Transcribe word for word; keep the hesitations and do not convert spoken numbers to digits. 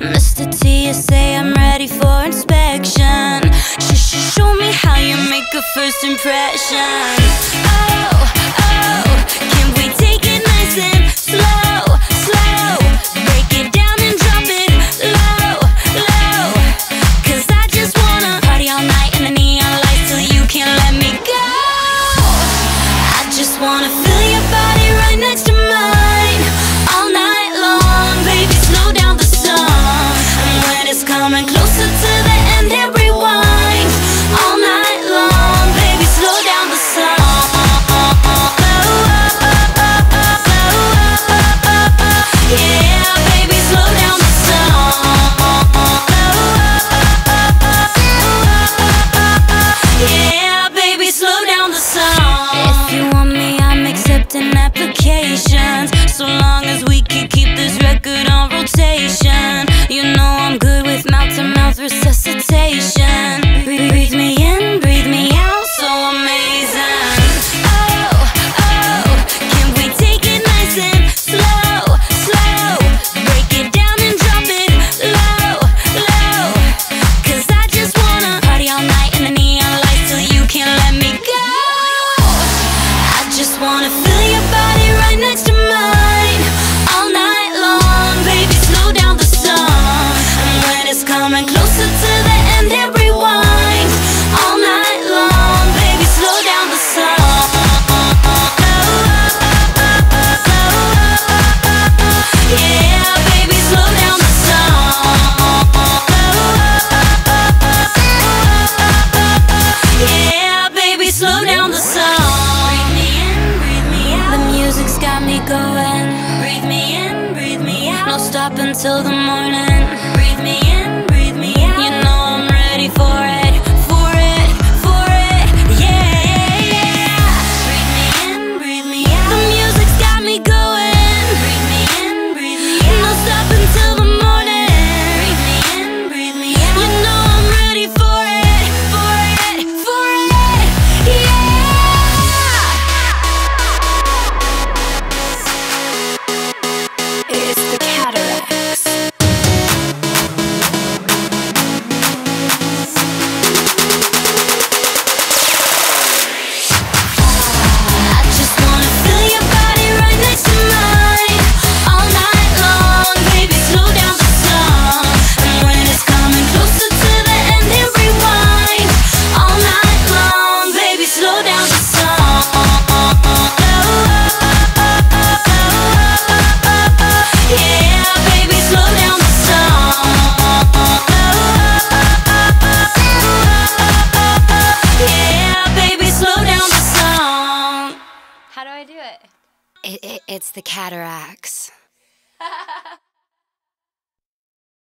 Mister T S A, I'm ready for inspection. Sh sh Show me how you make a first impression. Oh, oh, can we take it nice and slow, slow? Break it down and drop it low, low. Cause I just wanna party all night in the neon lights till you can't let me go. I just wanna feel your body right next to mine all night long. Baby, slow down the song, and when it's coming closer to the end, hit rewind all night long. Baby, slow down the song. Yeah, baby, slow down the song. Yeah, baby, slow down the song. If you want me, I'm accepting applications, so long as we can keep this record on rotation. You know I'm good with mouth-to-mouth resuscitation. Breathe, breathe me in, breathe me out, so amazing. Oh, oh, can we take it nice and slow, slow? Break it down and drop it low, low. Cause I just wanna party all night in the neon lights till you can't let me go. I just wanna feel your body right next to mine all night long. Baby, slow down the song, and when it's coming closer to the end, hit rewind all night long. Baby, slow down the song. Yeah, baby, slow down the song. Yeah, baby, slow down the song. Breathe me in, breathe me out. The music's got me going. Breathe me in, breathe me out. No stop until the morning. Breathe me in, breathe me out. You know I'm ready for it, for it, for it. Yeah, yeah, yeah. Breathe me in, breathe me out. The music's got me going. Breathe me in, breathe me out. No stop until the morning. Breathe me in, breathe me out. You know I'm ready for it, for it, for it. Yeah. It's the Cataracts. I just wanna feel your body right next to mine all night long. Baby, slow down the song, and when it's coming closer to the end, hit rewind all night long. Baby, slow down the song. Yeah, baby, slow down the song. Yeah, baby, slow down the song. How do I do it? It, it it's the Cataracts.